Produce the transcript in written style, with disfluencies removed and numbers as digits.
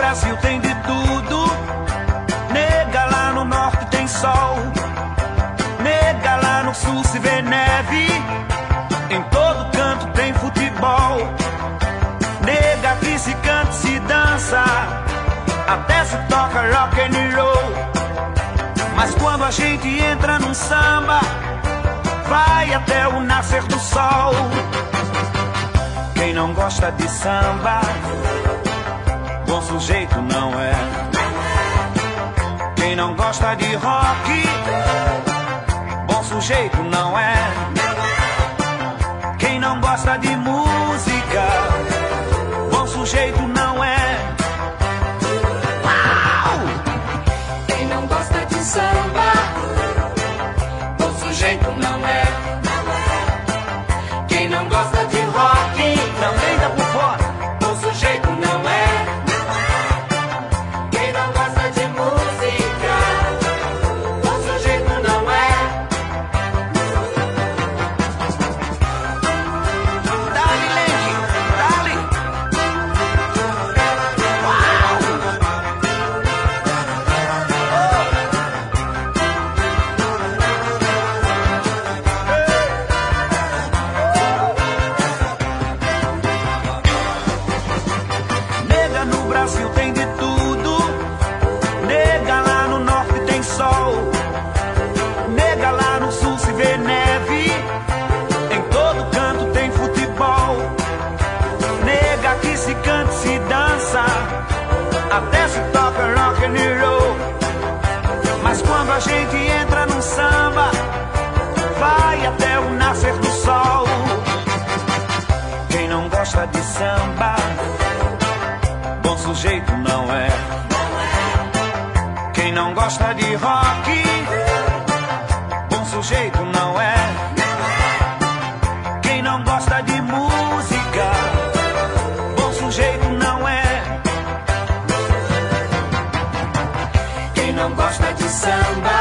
Brasil tem de tudo. Nega, lá no norte tem sol. Nega, lá no sul se vê neve. Em todo canto tem futebol. Nega, que se canta, se dança, até se toca rock and roll. Mas quando a gente entra num samba, vai até o nascer do sol. Quem não gosta de samba, bom sujeito não é. Quem não gosta de rock, bom sujeito não é. Quem não gosta de música, bom sujeito não é. Uau! Quem não gosta de samba, bom sujeito não é. Quem não gosta de rock, também dá por fora, bom sujeito não é. Quem não gosta de música, bom sujeito não é. dale, Lenny, dale. Uau! Nega, no Brasil tem de tudo. Nega, lá no norte tem sol. Nega, lá no sul se vê neve. Em todo canto tem futebol. Nega, que se canta, se dança, até se toca rock and roll. Mas quando a gente entra num samba, vai até o nascer do sol. Quem não gosta de samba, bom sujeito não é. Quem não gosta de rock, bom sujeito não é. Quem não gosta de música, bom sujeito não é. Quem não gosta de samba,